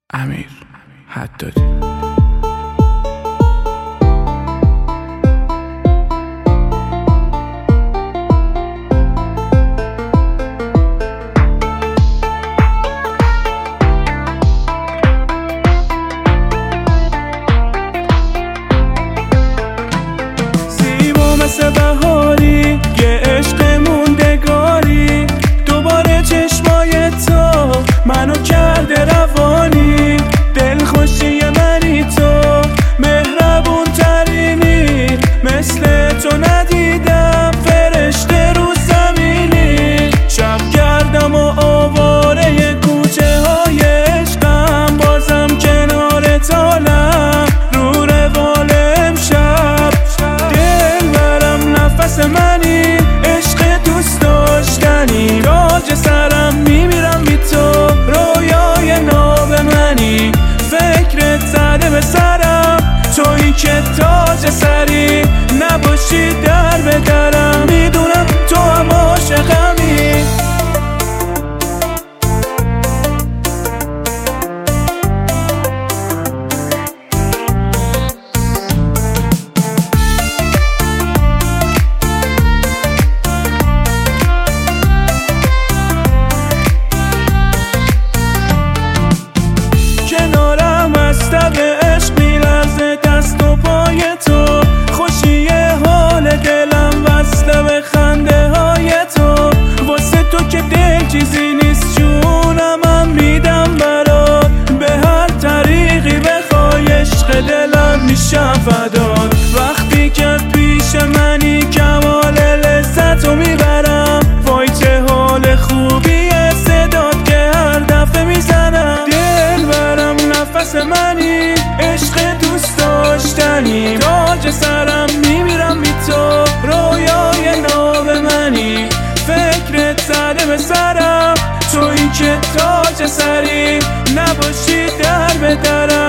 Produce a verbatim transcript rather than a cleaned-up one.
امیر حدادی. زیبا مثل بهاری، یه عشق موندگاری، دوباره چشمای تو منو کرده روانی. دلخوشی منی تو، مهربون ترینی، مثل تو ندیدم فرشته رو زمینی. شب گردم و آواره کوچه های عشقم، بازم کنار تالم رو روال امشب. دلبرم نفس منی، عشق دوست داشتنی، تاج سرم میمیرم بی تو، رویای ناب منی. فکرت زده به سرم، تویی که تاج سری، نباشی در به درم، میدونم تو هم عاشقمی. کنارم از تب عشق میلرزه دست و پای تو، خوشی حال دلم وصله به خنده های تو. واسه تو که دل چیزی نیست، جونم هم میدم برات، به هر طریقی بخوای عشق دلم میشم فدات. وقتی که پیش منی کمال لذتو میبرم، وای چه حال خوبیه صدات که هر دفعه میزنم. دلبرم نفس منی، عشق دوست داشتنی، تاج سرم میمیرم بی تو، رویای ناب منی. فکرت زده به سرم، تویی که تاج سری، نباشی در به درم.